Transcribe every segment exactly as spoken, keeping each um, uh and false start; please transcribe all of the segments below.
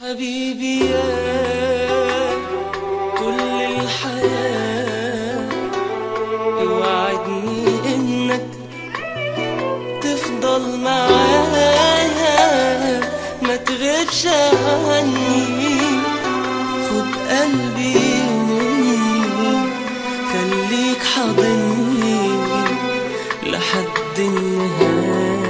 حبيبي يا كل الحياة، اوعدني انك تفضل معايا، ما تغيبش عني، خد قلبي مني، خليك حاضني لحد النهاية.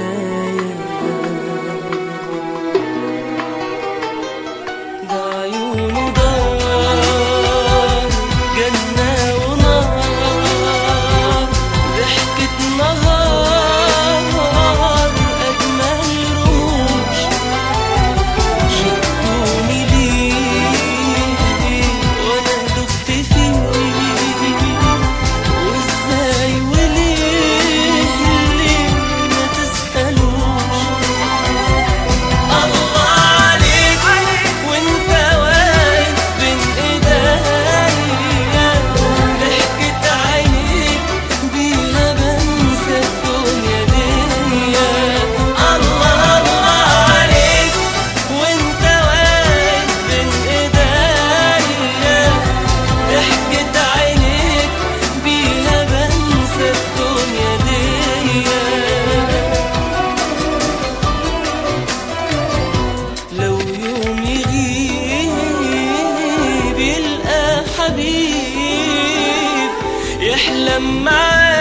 ده عيونه دار جنة ونار، ضحكة نهار أجمل روش، شدوني ليه وأنا دفت فيه، وإزاي وليه ليه ما تسألوش. الله عليك وانت واقف بين ايديا، ضحكة عينيك بيها بنسى الدنيا ديا. الله الله عليك وانت واقف بين ايديا، ضحكة عينيك بيها بنسى الدنيا ديا. لو يوم يغيب يلقى حبيب يحلم معاه